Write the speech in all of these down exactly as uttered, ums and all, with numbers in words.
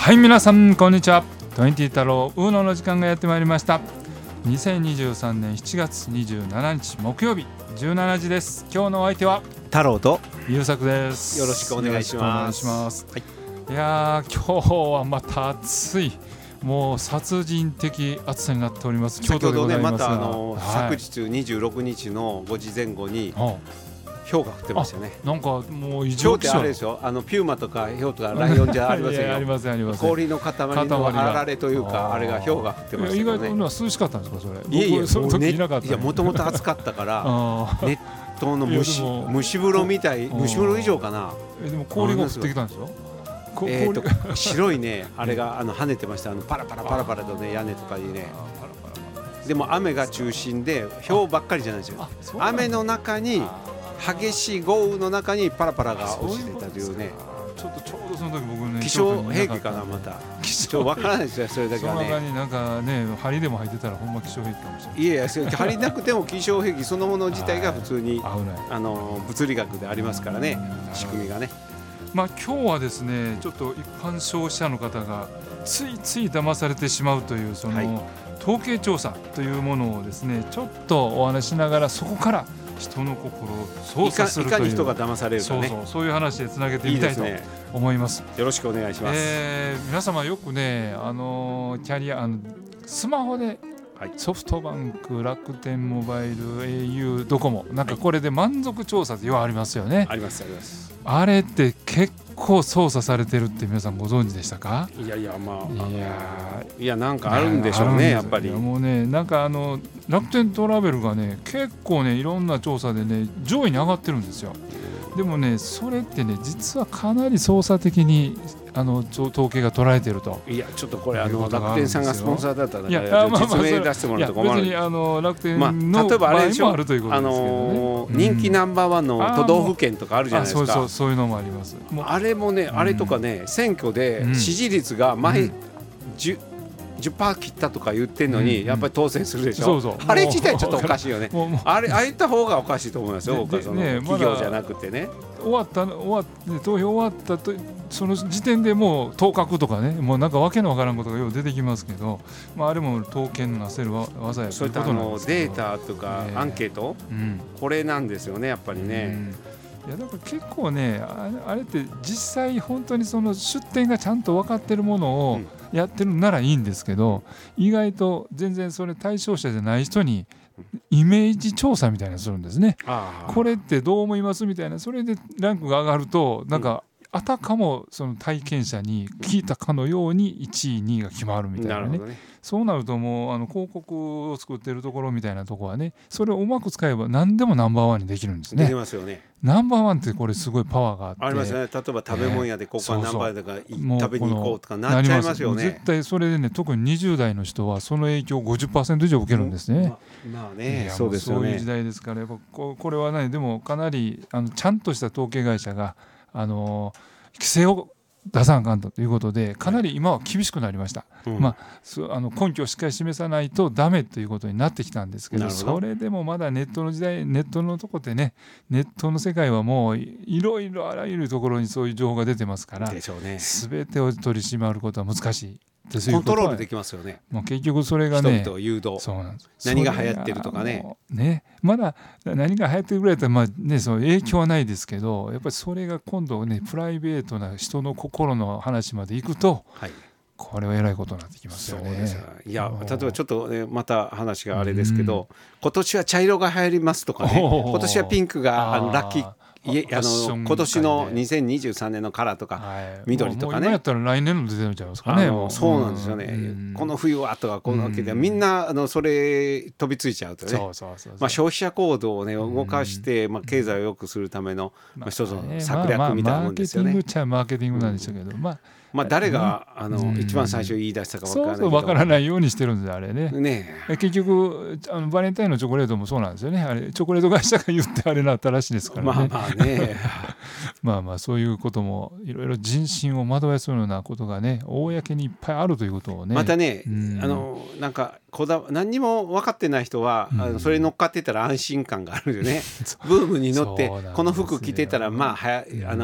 はい、皆さんこんにちは。トゥエンティ太郎ウーノの時間がやってまいりました。にせんにじゅうさんねんしちがつにじゅうしちにち木曜日じゅうしちじです。今日のお相手は太郎と優作です。 よろしくお願いします。 ます、はい、いや今日はまた暑い、もう殺人的暑さになっております。京都でございますが、 先ほどね、またあの、 はい、 昨日にじゅうろくにちのごじぜん後に、はあ、氷が降ってましたね。 なんかもう異常気象。 氷ってあれですよ、あのピューマとかヒョウとかライオンじゃありませんよ。 いやありませんありません。 氷の塊のあられというか、あれが氷が降ってましたけどね。 意外と涼しかったんですかそれ。 いやいや、 その時いなかった、ね、 いやもともと暑かったから熱湯の蒸し蒸し風呂みたい、蒸し風呂以上かな。 えでも氷が降ってきたんですよ。 えー、と白いねあれがあの跳ねてました。あのパラパラパラパラとね、屋根とかにね。でも雨が中心で氷ばっかりじゃないですよ。雨の中に激しい豪雨の中にパラパラが落ちてたというね。 ちょっとちょうどその時僕ね、 気象兵器かな、また気象わからないですよ、それだけはね。 その中になんかね、針でも入ってたらほんま気象兵器かもしれない。 いやいや、針なくても気象兵器そのもの自体が普通にあの物理学でありますからね、仕組みがね。 まあ今日はですね、ちょっと一般消費者の方がついつい騙されてしまうというその、はい、統計調査というものをですね、ちょっとお話しながら、そこから人の心を操作するという、 いかに人が騙されるかね、 そうそう、そういう話でつなげてみたいと思います。 いいですね、よろしくお願いします。 えー、皆様よくね、あのキャリアあのスマホでソフトバンク、楽天モバイル、au、ドコモ、なんかこれで満足調査でようありますよね。 ありますあります。 あれって結構操作されてるって皆さんご存知でしたか？ いやいや、まあ、 いやいやなんかあるんでしょうね、やっぱり。 もうね、なんかあの楽天トラベルがね、結構ね、いろんな調査でね、上位に上がってるんですよ。でもね、それってね、実はかなり操作的にあの統計が捉えてると。 いや、ちょっとこれあの楽天さんがスポンサーだったら、 いや、 実名出してもらうと困る。 別にあの楽天の場合もあるということですけどね。 人気ナンバーワンの都道府県とかあるじゃないですか。 そうそう、そういうのもあります。 あれもね、あれとかね、選挙で支持率が前じゅっじゅっパーセント 切ったとか言ってんのに、やっぱり当選するでしょ。そうそう、あれ自体ちょっとおかしいよね。あれああいった方がおかしいと思いますよ。僕はその企業じゃなくてね。 終わった終わって投票終わったとその時点でもう当確とかね、もうなんかわけのわからんことがよう出てきますけど、まああれも統計のなせる技やということなんですけど。 そういったデータとかアンケート、これなんですよね、やっぱりね。 いやだから結構ね、あれって実際本当にその出典がちゃんと分かってるものをやってるならいいんですけど、意外と全然それ対象者じゃない人にイメージ調査みたいなのするんですね。これってどう思いますみたいな、それでランクが上がるとなんかあたかもその体験者に聞いたかのようにいちいにいが決まるみたいなね。そうなるともうあの広告を作ってるところみたいなところはね、それをうまく使えば何でもナンバーワンにできるんですね。 できますよね。 ナンバーワンってこれすごいパワーがあって、 ありますね。例えば食べ物屋でここはナンバーワンだから食べに行こうとかなっちゃいますよね。 絶対それでね、特ににじゅう代の人はその影響 ごじゅっパーセント 以上受けるんですね。 まあ、まあね、そうですよね。 そういう時代ですから、やっぱこれはね、でもかなりあのちゃんとした統計会社があの規制を出さなあかんということで、かなり今は厳しくなりました。うん、まあ、あの根拠をしっかり示さないとダメということになってきたんですけ ど, どそれでもまだネットの時代、ネットのとこでね、ネットの世界はもういろいろあらゆるところにそういう情報が出てますから、 でしょうね、 全てを取り締まることは難しい。 コントロールできますよね。 もう結局それがね、 人々を誘導、 そうなんです。 何が流行ってるとか ね, ねまだ何が流行ってるぐらいだったら、まあね、その影響はないですけど、やっぱりそれが今度ね、プライベートな人の心の話までいくと、はい、これはえらいことになってきますよね。そうです。 いや、例えばちょっと、ね、また話があれですけど、今年は茶色が流行りますとかね、今年はピンクがあのラッキー、いえあの今年のにせんにじゅうさんねんのカラーとか、はい、緑とかね、もう今やったら来年の出てるんちゃいますかね。 もうそうなんですよね、うん、この冬はとかこの秋でみんなあのそれ飛びついちゃうとね、まあ消費者行動をね動かして、まあ、経済を良くするための、まあ、一つの策略みたいなもんですよね。 マーケティングっちゃマーケティングなんでしょうけど、うん、まあまあ、誰があの、うん、一番最初言い出したか分からないけど、 そうそう分からないようにしてるんですよあれ ね, ね結局あのバレンタインのチョコレートもそうなんですよね。あれチョコレート会社が言ってあれなったらしいですからね。 まあまあねまあまあそういうこともいろいろ人心を惑わすようなことがね、公にいっぱいあるということをね。 またね、うん、あのなんかこだ何にも分かってない人は、うん、あのそれ乗っかってたら安心感があるよねブームに乗ってこの服着てたらまあはやあの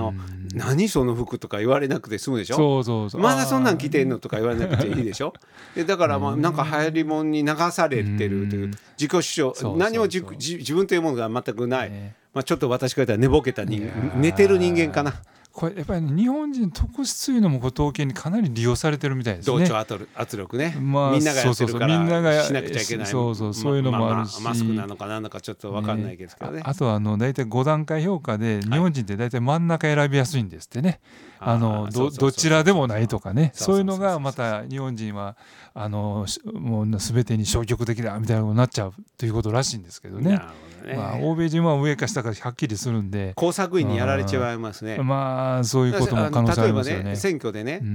何その服とか言われなくて済むでしょ。 そうそうそう、 まだそんなん着てんのとか言われなくていいでしょ。でだからまあなんか流行りもんに流されてるという自己主張、何も自自分というものが全くない、ね、まあ、ちょっと私から言ったら寝ぼけた人間、寝てる人間かな。 これやっぱり、ね、日本人特質というのも統計にかなり利用されてるみたいですね。 同調圧力ね、 まあ、 みんながやってるからしなくちゃいけない、 そうそうそういうのもあるし、 まあまあ、マスクなのか何なのかちょっと分かんないですけどね。 ね、あ, あとはあの大体ご段階評価で日本人って大体真ん中選びやすいんですってね。あの ど, どちらでもないとかね、そういうのがまた日本人はあのもう全てに消極的だみたいなことになっちゃうということらしいんですけどね。ね、まあ、欧米人は上か下かはっきりするんで工作員にやられちゃいますね。 まあそういうことも可能性ありますよね。 例えばね選挙でね、うん、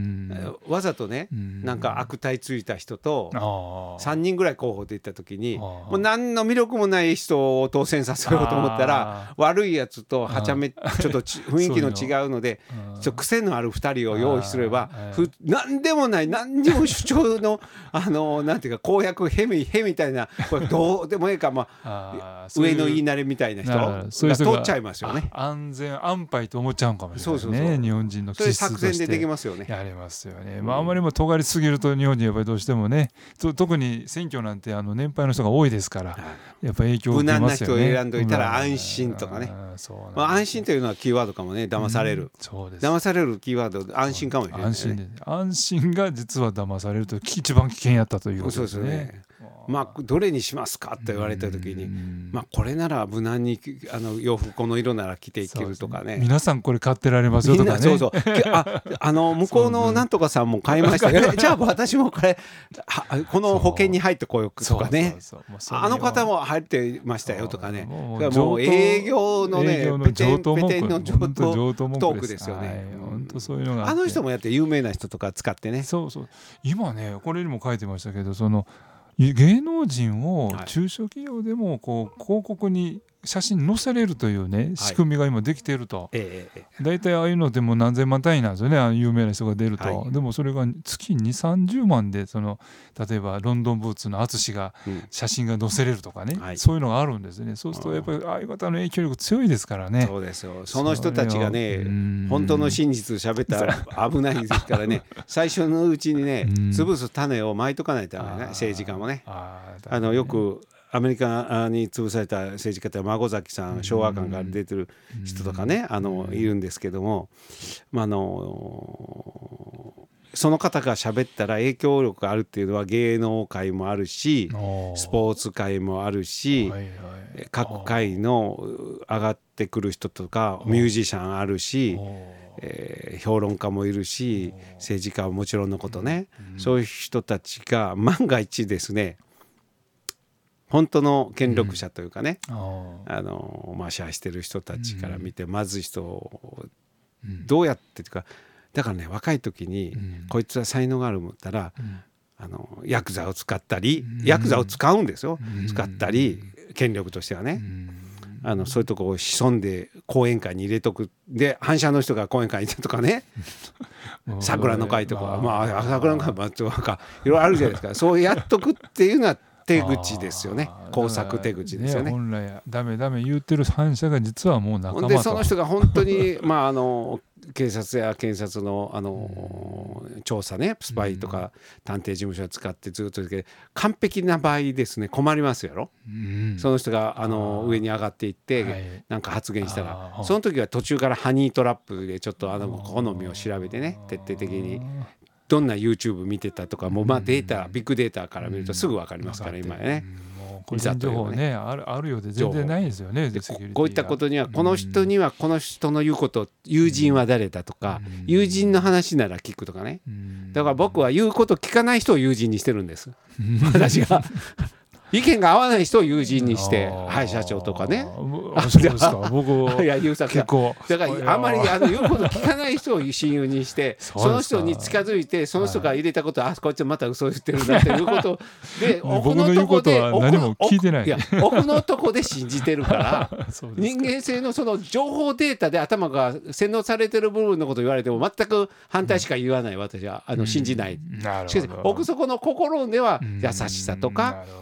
わざとね、うん、なんか悪態ついた人とさんにんぐらい候補で行った時にもう何の魅力もない人を当選させようと思ったら悪いやつとはちゃめちょっと雰囲気の違うのでちょっと癖のあるふたりを用意すればふ何でもない何でも主張のあのなんていうか公約へみへみたいなこれどうでもいいか、まあ、上の言いなれみたいな人が通っちゃいますよね。 安全安牌と思っちゃうかもしれないね。そうそうそう、日本人の気質としてそれ作戦でできますよね。 やれますよね、まあ、あまりも尖りすぎると日本人やっぱりどうしてもね、特に選挙なんてあの年配の人が多いですから、はい、やっぱ影響を受けますよね。 無難な人を選んどいたら安心とかね、まあ、安心というのはキーワードかもね。騙される、うん、そうです。騙されるキーワード安心かもしれない、ね、 安心で安心が実は騙されると一番危険やったということですね。そうですね。 まあ、どれにしますかと言われた時に、まあ、これなら無難にあの洋服この色なら着ていけるとか ね, ね皆さんこれ買ってられますよとかね。 そうそうああの向こうのなんとかさんも買いましたけどじゃあ私もこれこの保険に入ってこようとかね、あの方も入ってましたよとかね、もう営業のねペテンペテンの上等トークですよね。 本当そういうのがあ, あの人もやって有名な人とか使ってね。 そうそう、今ねこれにも書いてましたけど、その芸能人を中小企業でもこう広告に写真載せれるというね仕組みが今できていると、だいたいああいうのでも何千万単位なんですよね、あ有名な人が出ると、はい、でもそれが月にじゅう、さんじゅうまんでその例えばロンドンブーツの淳が写真が載せれるとかね、うん、そういうのがあるんですね。そうするとやっぱりああいう方の影響力強いですからね。 そうですよ。その人たちがね本当の真実喋ったら危ないですからね最初のうちにね潰す種をまいとかないとダメね、政治家もね。ああのよくアメリカに潰された政治家って孫崎さん、昭和館から出てる人とかね、あのいるんですけども、まあ、あのその方が喋ったら影響力があるっていうのは芸能界もあるしスポーツ界もあるし、はいはい、各界の上がってくる人とかミュージシャンあるし、えー、評論家もいるし政治家はもちろんのことね、そういう人たちが万が一ですね本当の権力者というかね、うん、あのまあ支配してる人たちから見て、うん、まずい人をどうやってというか、だからね若い時に、うん、こいつは才能があると思ったら、うん、あのヤクザを使ったり、うん、ヤクザを使うんですよ、うん、使ったり権力としてはね、うん、あのそういうとこを潜んで講演会に入れとく。で反社の人が講演会にいてとかね桜の会とか、まあ桜の会もなんかいろいろあるじゃないですかそうやっとくっていうのは手口ですよね。工作手口ですよね。 本来ダメダメ言ってる反社が実はもう仲間と。 でその人が本当にまああの警察や検察のあの調査ねスパイとか探偵事務所を使ってずっと完璧な場合ですね困りますやろ。その人があの上に上がっていってなんか発言したらその時は途中からハニートラップでちょっとあの好みを調べてね徹底的に。どんな YouTube 見てたとかもまあデータビッグデータから見るとすぐ分かりますから今ね。 個人情報ねあるあるようで全然ないですよね。 こういったことにはこの人にはこの人の言うこと友人は誰だとか友人の話なら聞くとかね。だから僕は言うこと聞かない人を友人にしてるんです私が意見が合わない人を友人にしてはい社長とかね。 そうですか。僕いや結構だからあんまりあの言うこと聞かない人を親友にしてその人に近づいてその人が入れたことあこいつまた嘘言ってるんだっていうことで僕の言うことは何も聞いてない。 いや奥のとこで信じてるから人間性のその情報データで頭が洗脳されてる部分のこと言われても全く反対しか言わない私はあの信じない。しかし奥底の心では優しさとかその人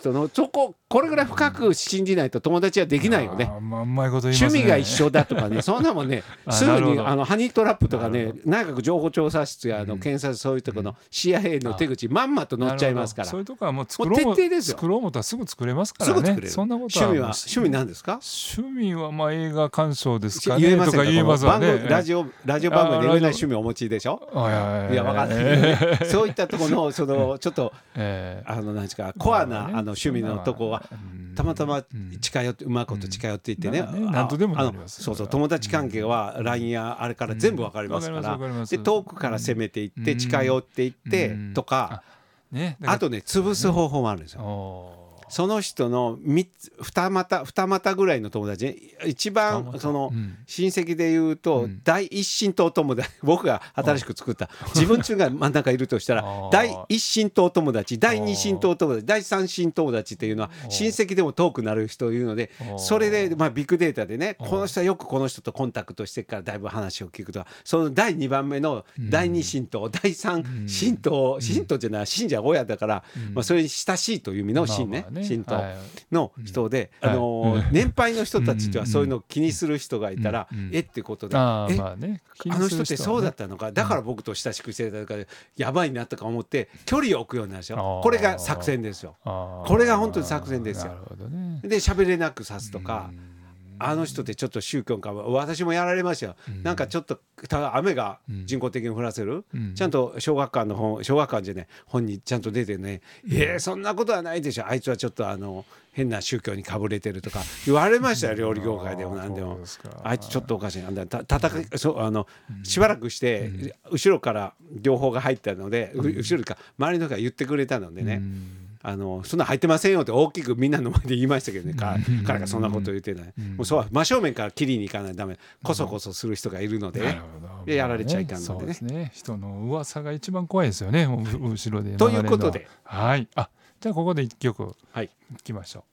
人のそここれぐらい深く信じないと友達はできないよね。 あ、まあ、うまいこと言いますね。 趣味が一緒だとかねそんなもんねすぐにあのハニートラップとかね内閣情報調査室やあの検察そういうところの シーアイエー の手口まんまと載っちゃいますから。 そういうとこはもう作ろうも作ろうもとはすぐ作れますからね。 すぐ作れる。 そんなことは趣味は趣味なんですか？ 趣味はまあ映画鑑賞ですかね。 言えませんか？ とか言いますわね。 ラジオラジオ番組で言えない趣味をお持ちでしょ。いや分かんないねそういったところのそのちょっとあの何ですかコアなあの趣味のとこはたまたま近寄ってうまいこと近寄っていってね、 何とでもなります。 そうそう友達関係は ライン やあれから全部わかりますから、で遠くから攻めていって近寄っていってとか、あとね潰す方法もあるんですよ。その人のみっつ二股二股ぐらいの友達ね、一番その親戚でいうと第一親等友達、僕が新しく作った自分中が真ん中いるとしたら第一親等友達、第二親等友達、第三親友達っていうのは親戚でも遠くなる人いるので、それでまあビッグデータでねこの人はよくこの人とコンタクトしてからだいぶ話を聞くと、そのだいにばんめの第二親等第三親等親等じゃない信者親だからまあそれに親しいという意味の親ね信徒の人で、あの年配の人たちとはそういうのを気にする人がいたらえってことで、えあの人ってそうだったのか、だから僕と親しくしてたからやばいなとか思って距離を置くようになるんですよ。これが作戦ですよ。これが本当に作戦ですよ。で喋れなくさすとか、あの人ってちょっと宗教か私もやられましたよ、うん、なんかちょっとただ雨が人工的に降らせる、うん、ちゃんと小学館の本小学館じゃね本にちゃんと出てね、うん、えー、そんなことはないでしょ、あいつはちょっとあの変な宗教にかぶれてるとか言われましたよ料理業界でも何でも、あいつちょっとおかしいなんだた戦いそうあの、うん、しばらくして、うん、後ろから情報が入ったので、うん、後ろか周りの人が言ってくれたのでね、うん、あのそんな入ってませんよって大きくみんなの前で言いましたけどね、うん、彼がそんなこと言ってない、うん、もうそう真正面から切りに行かないとダメ、こそこそする人がいるので、ね、でやられちゃいかんので ね, そうですね、人の噂が一番怖いですよね後ろでということで、 はい、あじゃあここで一曲いきましょう。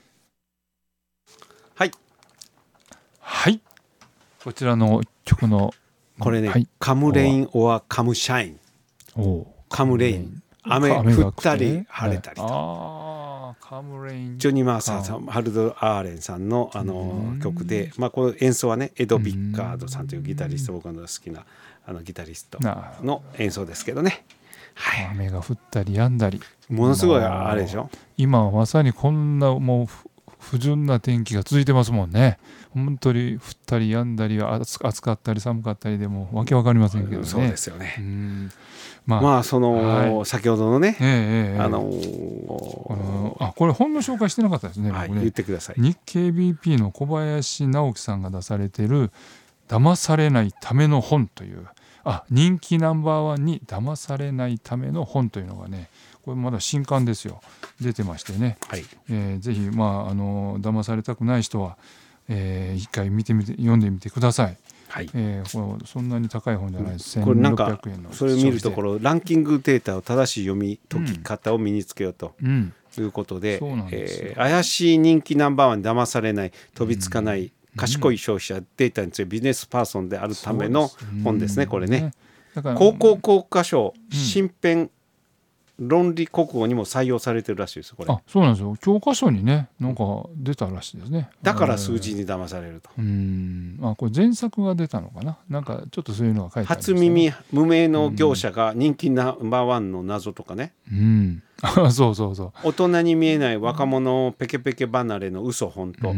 はいはい、こちらの曲のこれね、はい、カムレイン or カムシャイン、カムレイン雨降ったり晴れたりと、あカムレインジョニー・マーサーさん、ハルド・アーレンさんの、あの曲で、まあ、この演奏はねエド・ビッカードさんというギタリスト、僕の好きなあのギタリストの演奏ですけどね、 はい、雨が降ったり止んだりものすごいあれでしょ。 今はまさにこんなもう不純な天気が続いてますもんね。本当に降ったり止んだりは 暑, 暑かったり寒かったりでもわけわかりませんけどね。 そうですよね。 うんまあ、まあその、はい、先ほどのね、 えー、 あのー、あこれ本の紹介してなかったですね。 はい、 僕ね言ってください。 日経 ビーピー の小林直樹さんが出されている騙されないための本というあ人気ナンバーワンに騙されないための本というのがね、これまだ新刊ですよ、出てましてね、はい、えー、ぜひまああの騙されたくない人は、えー、一回見てみて読んでみてください。はい、えー、これそんなに高い本じゃないです。 これなんかそれを見るところランキングデータを正しい読み解き方を身につけようということで、うんうん、えー、怪しい人気ナンバーワンに騙されない飛びつかない、うん、賢い消費者データに強いビジネスパーソンであるための本ですね。これね、だから高校校科書身辺論理国語にも採用されてるらしいです。これあそうなんですよ、教科書にねなんか出たらしいですね。 だから数字に騙されると、 うーんあこれ前作が出たのかな、なんかちょっとそういうのが書いてあるんですよね。 初耳無名の業者が人気ナンバーワンの謎とかね、 うんそうそうそう、 大人に見えない若者ペケペケ離れの嘘本当、うん、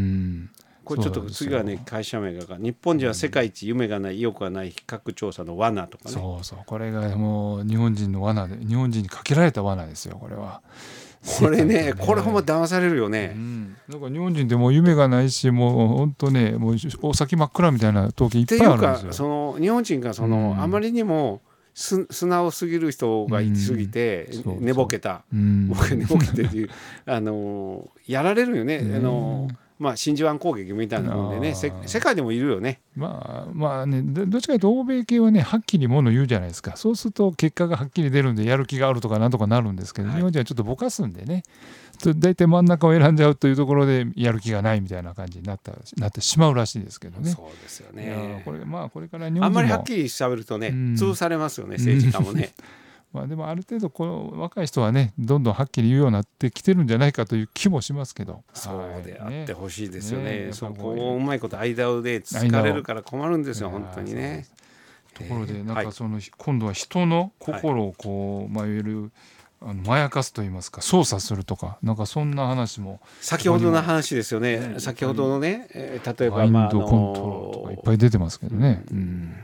これちょっと次はね会社名が日本人は世界一夢がない意欲がない比較調査の罠とかね、 そうそう、これがもう日本人の罠で日本人にかけられた罠ですよこれは。 これねこれほんま騙されるよね、 うん、なんか日本人ってもう夢がないしもう本当ねもうお先真っ暗みたいな時いっぱいあるんですよ。っていうかその日本人がその、うん、あまりにもす素直すぎる人がいすぎて、うん、寝ぼけた、うん、僕寝ぼけてっていうあのやられるよね、ねあのまあ、真珠湾攻撃みたいなもんでね、世界でもいるよね。 まあまあね、どっちかというと欧米系はねはっきりもの言うじゃないですか。そうすると結果がはっきり出るんでやる気があるとかなんとかなるんですけど、はい、日本人はちょっとぼかすんでね、だいたい真ん中を選んじゃうというところでやる気がないみたいな感じになった、なってしまうらしいですけどね。 そうですよね。 これ、まあ、これから日本人もあんまりはっきりしゃべるとね、うん、潰されますよね政治家もねまあ、でもある程度この若い人はねどんどんはっきり言うようになってきてるんじゃないかという気もしますけど、 そうであってほしいですよね。 ねねそこをうまいこと間をでつかれるから困るんですよ本当にね。 ところでなんはいかその今度は人の心をこう、まあ、いわゆるあのまやかすと言いますか操作するとかなんかそんな話も先ほどの話ですよね。 ね先ほどのね、えー例えばマインまああドコントロールとかいっぱい出てますけどね。うん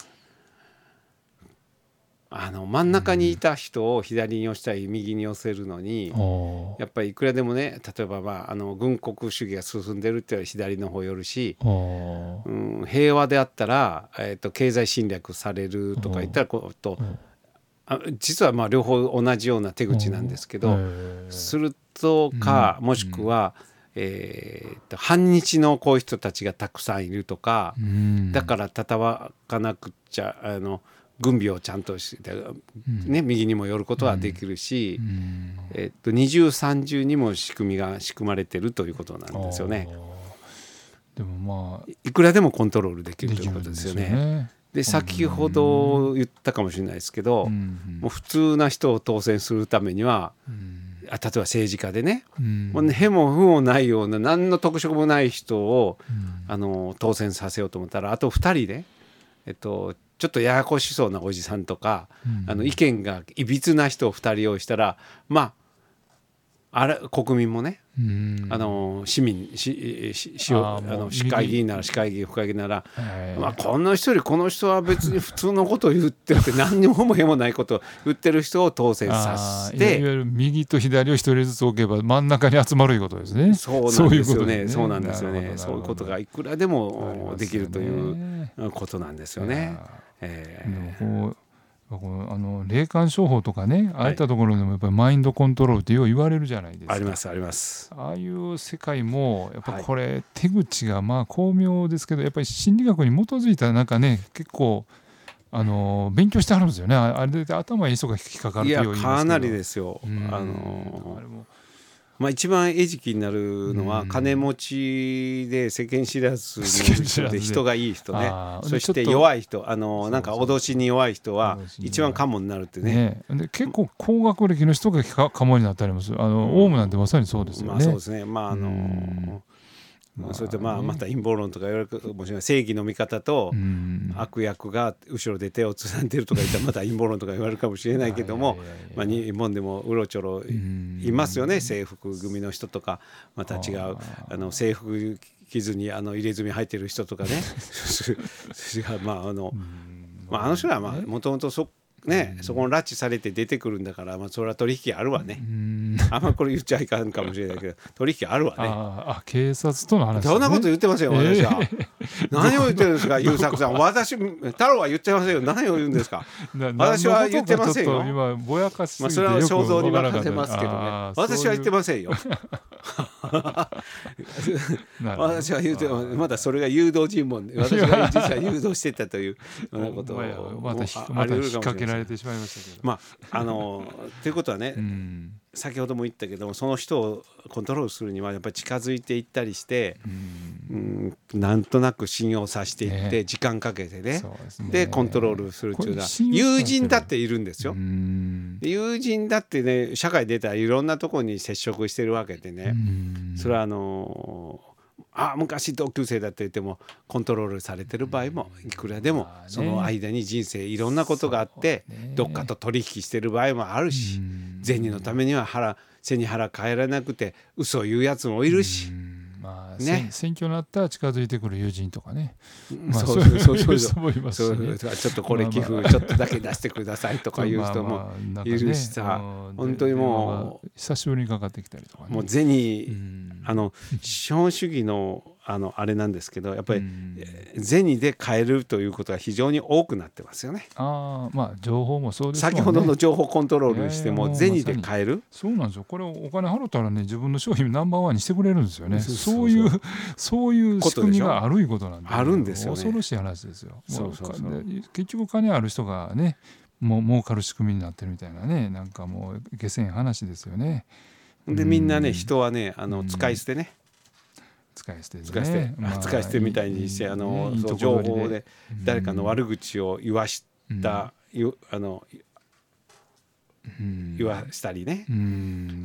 あの真ん中にいた人を左に寄したり右に寄せるのに、 おーやっぱりいくらでもね例えばまああの軍国主義が進んでるって言ったら左の方寄るし、 おーうん、平和であったら、えーと経済侵略されるとか言ったらこうとあ実はまあ両方同じような手口なんですけど、するとかもしくは、えーと反日のこういう人たちがたくさんいるとか、 うんだから戦わなくちゃあの軍備をちゃんとして、ね、右にも寄ることはできるし、 うんえっと二重三重にも仕組みが仕組まれてるということなんですよね。 でもまあいくらでもコントロールできるでということきるんですすでよね。 よね。 で先ほど言ったかもしれないですけど、 うんもう普通な人を当選するためには、 うんあ例えば政治家でね、 うんもうへも不もないような何の特色もない人を、 うんあの当選させようと思ったらあとふたりで、えっと、ちょっとややこしそうなおじさんとか、 うんあの意見がいびつな人をふたり用意したらまああれ国民もね、 うんあの市民しししああーもうの市会議員なら市会議員府会議員なら、 はいまあ、この人よりこの人は別に普通のことを言ってるって何にもへもないことを言ってる人を当選さあせて。 ーいわゆる右と左を一人ずつ置けば真ん中に集まるいうことですね。 そうなんですよね。 そそううなんいうことですね。 ですよね。そういうことがあいくらでもできるといりますようねことなんですよね。えでもこうこうあの霊感商法とかねああいったところでもやっぱりマインドコントロールってよう言われるじゃないですーか。 ありますあります。 ああいう世界もやっぱこれ手口がまあ巧妙ですけどやっぱり心理学に基づいたなんかね結構あの勉強してあるんですよね。ああれで頭いい人が引っかかるいやとよう言いますけどかなりですよ。あうんのあれもまあ一番餌食になるのはうん金持ちで世間知らずの世間知らずで人で人がいい人ね。 あーそしてちょっと弱い人あのそうなんか脅しに弱い人は脅しに弱い一番カモになるってね。 ね、で結構高学歴の人がかカモになったりもするあの、オウムなんてまさにそうですよね。 まあそうですね。まああのうんまあそれとまあまた陰謀論とか言われるかもしれない正義の味方とうん悪役が後ろで手をつないでるとか言ったらまた陰謀論とか言われるかもしれないけどもいやいやいやいやまあ日本でもうろちょろんいますよね制服組の人とかまた違うああの制服着ずにあの入れ墨入ってる人とかねまああのまああの人らはまあもともとそねそこの拉致されて出てくるんだからまあそれは取引あるわね。 うんあんまこれ言っちゃいかんかもしれないけど取引あるわね。 ああ警察との話ですね。 そんなこと言ってませんよ私は、何を言ってるんですか優作さん私太郎は言ってませんよ何を言うんですかな私は言ってませんよ何のことかちょっと今ぼやかしすまあそれはぎてよく想像にわからなかった任せますけどねあー私は言ってませんよそういうなるほど私は言ってまだそれが誘導尋問で私が実は誘導してたというようなことをほんまやまたひあまた引っあり得るかもしれ掛けらないれてしまいましたけど。 まああのということはね、 うん先ほども言ったけどもその人をコントロールするにはやっぱり近づいていったりして、 うんうん、なんとなく信用させていって、 ね時間かけてねそうですねでコントロールするっていうのはこれ信用しない友人だっているんですよ。 うんで友人だってね社会出たらいろんなところに接触してるわけでね、 うんそれはあのーあ昔同級生だって言ってもコントロールされてる場合もいくらでもまあねその間に人生いろんなことがあってそうねどっかと取引してる場合もあるしうん銭のためには腹背に腹変えられなくて嘘を言うやつもいるし、 うんまあねね、選挙になったら近づいてくる友人とかね、まあ、 そうそうそうそう人もいますそうしね。 ちょっとこれ寄付まあまあちょっとだけ出してくださいとかいう人もまあまあなんかねいるしさうん本当にもう電話が久しぶりにかかってきたりとかね。 もう銭うんあの資本主義のあのあれなんですけどやっぱりうん銭で買えるということが非常に多くなってますよね。 ああまあ情報もそうですもんね。 先ほどの情報コントロールにしていやいやもうも銭で買えるそうなんですよ。これお金払ったらね自分の商品ナンバーワンにしてくれるんですよね。 そうそそうういうそういう仕組みがあるいうことなんで、 あるんですよね恐ろしい話ですよ。 そうそうそうもうか結局金ある人がねもう儲かる仕組みになってるみたいなねなんかもう下せん話ですよね。 でみんなねうん人はねあのうん使い捨てね使い捨てでね。 使い捨てまあ使い捨てみたいにしてあのいいそうとこ取り情報で誰かの悪口を言わしうんたゆあの言わしたりね、 うん、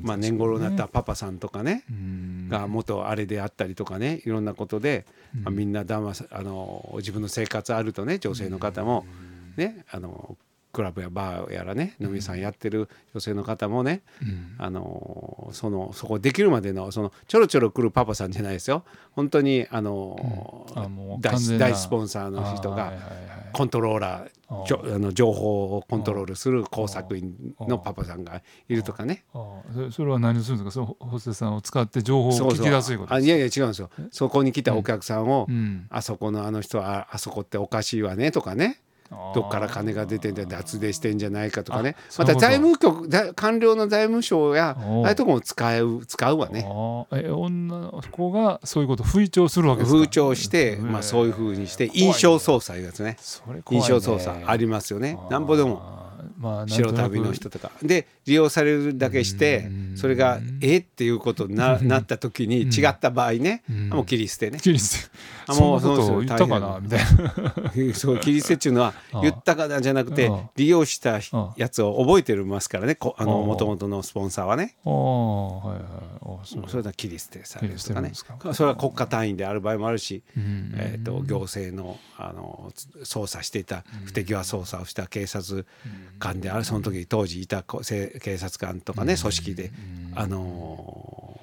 まあ、年頃になったパパさんとかね、 うん、 が元あれであったりとかね、いろんなことで、 うんまあ、みんなだまあの自分の生活あるとね、女性の方もね、あのクラブやバーやらね、飲み屋さんやってる女性の方もね、うん、あのそのそこできるまでのそのちょろちょろ来るパパさんじゃないですよ、本当にあの、うん、あもう 大, 大スポンサーの人がコントローラー、あの情報をコントロールする工作員のパパさんがいるとかね。 ああ、それは何をするんですか、そのホステスさんを使って情報を聞き出すいうことですか。そうそう、あ、 いやいや違うんですよ。そこに来たお客さんを、うん、あそこのあの人は あ, あそこっておかしいわねとかね、どっから金が出てんじゃ脱税してんじゃないかとかね、また財務局、官僚の財務省やああいうとこも使う使うわね。 あ、え、女の子がそういうことを吹聴するわけですか。 吹聴して、まあ、そういうふうにして印象操作いうやつね。印象操作ありますよね。なんぼでも。まあ、白旅の人とかで利用されるだけして、それがえっていうことに な, なった時に違った場合ね、もう切り捨てね。 切り捨て。あ、もうそんなこと言ったかなみたいな。 そう、切り捨てっていうのは言ったかなじゃなくて、利用したやつを覚えてますからね、あの元々のスポンサーはね。あ、はいはい、それは切り捨てされるとかね。それは国家単位である場合もあるし、えー、と行政の、あの捜査していた不手際捜査をした警察官である、その時当時いた警察官とかね、組織であの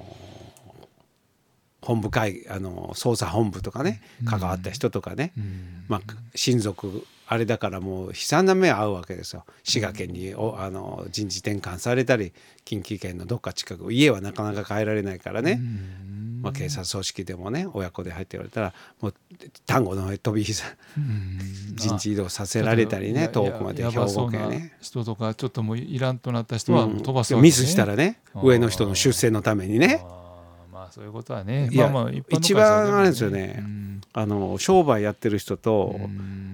本部会、あの捜査本部とかね、関わった人とかね、まあ親族あれだからもう悲惨な目合うわけですよ。滋賀県におあの人事転換されたり、近畿圏のどっか近く、家はなかなか帰られないからね、まあ、警察組織でもね、親子で入って言われたらもう丹後の方へ飛び火さ人事異動させられたりね、遠くまで兵庫県ね、 人とかちょっともういらんとなった人は飛ばすわけね、 ミスしたらね、上の人の出世のためにね。 まあそういうことはね、 いや、まあまあ一番あれですよね、うん、あの商売やってる人と、うん、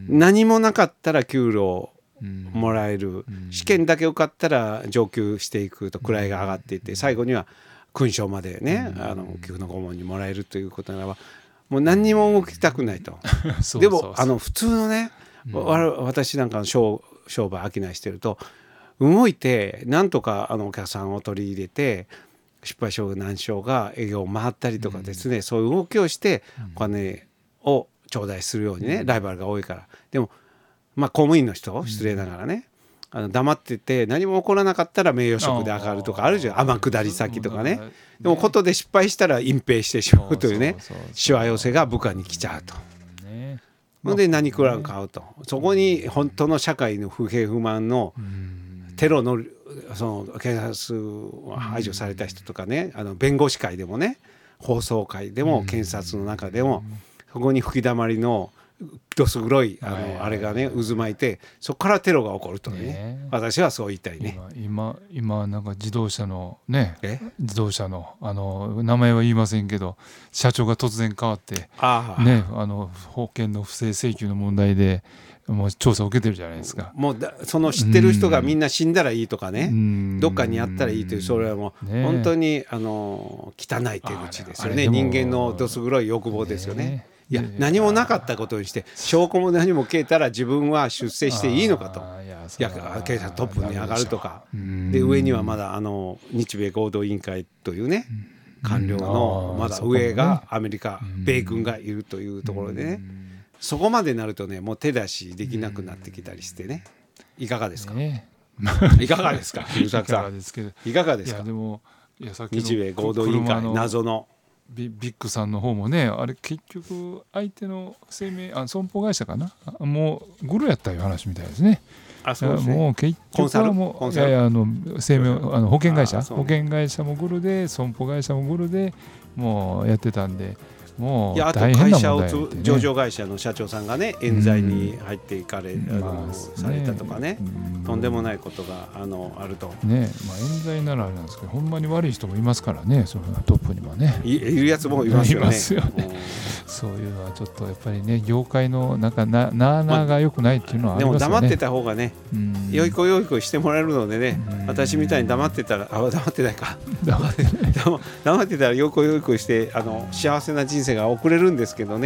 何もなかったら給料もらえる、うん、試験だけ受かったら上級していくと位が上がっていって、うん、最後には勲章までね、うん、あの給の顧問にもらえるということならば、もう何にも動きたくないと。そうでもそうそう、あの普通のね、うん、私なんかの 商, 商売商いしてると、動いてなんとかあのお客さんを取り入れて、失敗証難証が営業を回ったりとかですね、うん、そういう動きをしてお金を頂戴するようにね、うん、ライバルが多いから。でもまあ公務員の人、失礼ながらね、あの黙ってて何も起こらなかったら名誉職で上がるとかあるじゃん、天下り先とかね。でもことで失敗したら隠蔽してしまうというね、しわ寄せが部下に来ちゃうと。ので何食らうかうと、そこに本当の社会の不平不満のテロのその警察を排除された人とかね、あの弁護士会でもね、法曹会でも検察の中でも、そこに吹きだまりのどす黒いあのあれがね渦巻いて、そこからテロが起こるというね、私はそう言いたいね。 今今なんか自動車のね、自動車のあの名前は言いませんけど、社長が突然変わってね、あの保険の不正請求の問題でもう調査を受けてるじゃないですか。 もうだその知ってる人がみんな死んだらいいとかね、どっかにやったらいいという、それはもう本当にあの汚い手口ですよね。人間のどす黒い欲望ですよね。いや何もなかったことにして証拠も何も消えたら自分は出世していいのかと。いや警察トップに上がるとかで、上にはまだあの日米合同委員会というね、官僚のまだ上がアメリカ、米軍がいるというところでね、そこまでなるとね、もう手出しできなくなってきたりしてね。いかがですか、ね、いかがですかいかがですかいかがですか。 いやでもいやさっきの日米合同委員会謎のビ, ビッグさんの方もね、あれ結局相手の生命あ損保会社かな、もうグルやったいう話みたいですね。 あ、そうですね。 もう結局はもういやいやあの生命あの保険会社保険会社もグルで損保会社もグルでもうやってたんで、もう大変な問題、ね、いやあと会社を上場会社の社長さんがね冤罪に入っていかれ、うん、あのされたとかね、うん、とんでもないことが あ, のあるとね。まあ、冤罪ならあれなんですけど、ほんまに悪い人もいますからね、そのトップにはねい, いるやつもいますよね。いますよねそういうのはちょっとやっぱりね、業界のなんか な, なあなあが良くないっていうのはありますよね。 でも黙ってた方がね、うん、よい子よい子してもらえるのでね、うん、私みたいに黙ってたら、あ黙ってないか黙って黙ってたらよい子よい子してあの幸せな人生が送れるんですけどね。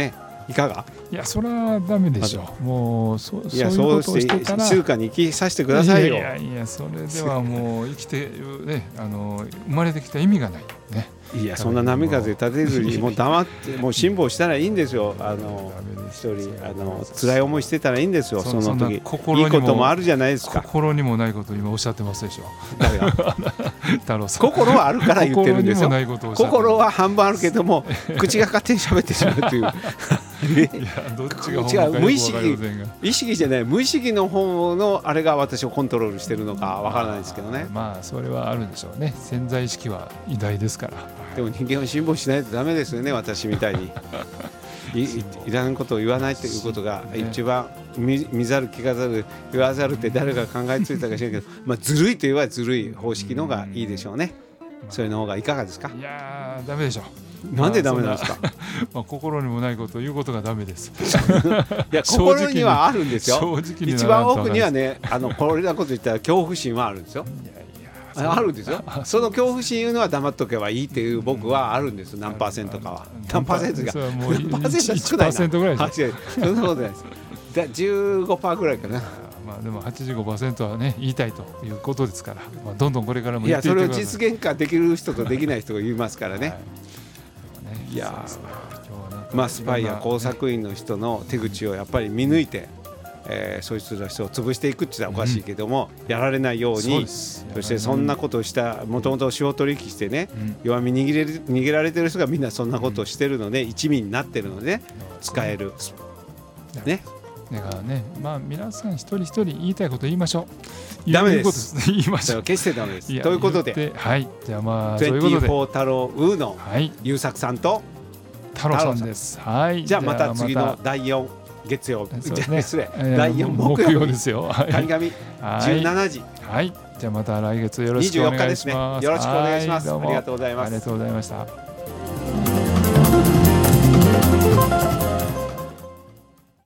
いかが？ いやそれはダメでしょう。もうそいやそういうそうしことをしててたら静かに生きさせてくださいよ。 いやいやいやそれではもう生きてるねあの生まれてきた意味がないね。 いやそんな波風立てずにもう黙ってもう辛抱したらいいんですよ。あの一人あの辛い思いしてたらいいんですよ。その時いいこともあるじゃないですか。 心にもないことを今おっしゃってますでしょ。 誰が太郎さん。 心はあるから言ってるんですよ。 心にもないことをおっしゃってます。 心は半分あるけども口が勝手に喋ってしまうという。 いやどっちが本当かよく分かりませんが意識じゃない無意識の方のあれが私をコントロールしてるのかわからないですけどね。 まあそれはあるでしょうね。潜在意識は偉大ですから。 でも人間は辛抱しないとダメですよね。私みたいに い, い, いらんことを言わないということが一番 見, 見ざる聞かざる言わざるって誰が考えついたか知らんけど、まあ、ずるいと言えばずるい方式のがいいでしょうね。それの方がいかがですか？ いやーダメでしょう。 なんでダメなんですか？ まあ心にもないことを言うことがダメです。 いや心にはあるんですよ。 正直に一番奥にはねあのこれなこと言ったら恐怖心はあるんですよ。いやいやあるんですよ。その恐怖心いうのは黙っとけばいいっていう僕はあるんです。何パーセントかは何パーセントか何パーセント少ないな。いちパーセントぐらいです。そんなことないです。じゃあ じゅうごパーセント ぐらいかな。 まあでも はちじゅうごパーセント はね言いたいということですから、まあ、どんどんこれからも言っていってください。 いやそれを実現化できる人とできない人が言いますからね。はい、いやまあスパイや工作員の人の手口をやっぱり見抜いて、えー、そういう人を潰していくって言ったらおかしいけども、うん、やられないように そ, そしてそんなことをしたもともと司法取引してね、うん、弱み握れる逃げられてる人がみんなそんなことをしてるので、うん、一味になってるので、ね、使えるね。 だからね、まあ皆さん一人一人言いたいこと言いましょう。 ダメです。 言いましょう。 決してダメです。ということで、 はい、じゃあまあそういうことで、 にじゅうよん太郎ウーの優作さんと太郎さんです。はい。 じゃあまた次のだいよん月曜日、じゃあ失礼、だいよん木曜ですよ。 神々じゅうしちじ。 はい。じゃあまた来月よろしくお願いします。 にじゅうよっかですね。よろしくお願いします。ありがとうございます。 ありがとうございました。